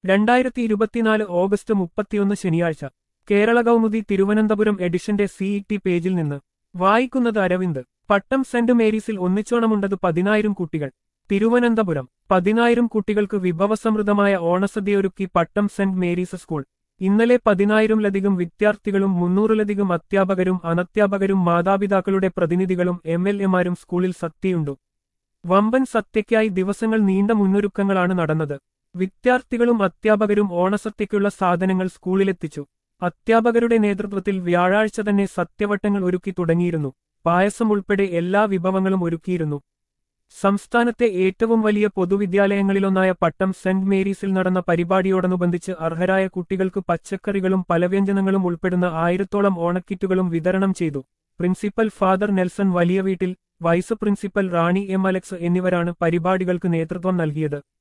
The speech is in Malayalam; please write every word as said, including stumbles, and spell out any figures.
രണ്ടായിരത്തി ഇരുപത്തിനാല് ഓഗസ്റ്റ് മുപ്പത്തിയൊന്ന് ശനിയാഴ്ച കേരള കൗമുദി തിരുവനന്തപുരം എഡിഷന്റെ സിഇടി പേജിൽ നിന്ന് വായിക്കുന്നത് അരവിന്ദ്. പട്ടം സെന്റ് മേരീസിൽ ഒന്നിച്ചോണമുണ്ടത് പതിനായിരം കുട്ടികൾ. തിരുവനന്തപുരം. പതിനായിരം കുട്ടികൾക്ക് വിഭവസമൃദ്ധമായ ഓണസദ്യയൊരുക്കി പട്ടം സെന്റ് മേരീസ് സ്കൂൾ. ഇന്നലെ പതിനായിരത്തിലധികം വിദ്യാർത്ഥികളും മുന്നൂറിലധികം അധ്യാപകരും അനധ്യാപകരും മാതാപിതാക്കളുടെ പ്രതിനിധികളും എം എൽ എമാരും സ്കൂളിൽ സദ്യയുണ്ടു. വമ്പൻ സദ്യയ്ക്കായി ദിവസങ്ങൾ നീണ്ട മുന്നൊരുക്കങ്ങളാണ് നടന്നത്. വിദ്യാർത്ഥികളും അധ്യാപകരും ഓണസദ്യയ്ക്കുള്ള സാധനങ്ങൾ സ്കൂളിലെത്തിച്ചു. അധ്യാപകരുടെ നേതൃത്വത്തിൽ വ്യാഴാഴ്ച തന്നെ സദ്യവട്ടങ്ങൾ ഒരുക്കി തുടങ്ങിയിരുന്നു. പായസം ഉൾപ്പെടെ എല്ലാ വിഭവങ്ങളും ഒരുക്കിയിരുന്നു. സംസ്ഥാനത്തെ ഏറ്റവും വലിയ പൊതുവിദ്യാലയങ്ങളിലൊന്നായ പട്ടം സെന്റ് മേരീസിൽ നടന്ന പരിപാടിയോടനുബന്ധിച്ച് അർഹരായ കുട്ടികൾക്ക് പച്ചക്കറികളും പലവ്യഞ്ജനങ്ങളും ഉൾപ്പെടുന്ന ആയിരത്തോളം ഓണക്കിറ്റുകളും വിതരണം ചെയ്തു. Principal father Nelson Valiyaveettil, vice principal Rani M Alex എന്നിവരാണ് പരിപാടികൾക്ക് നേതൃത്വം നൽകിയത്.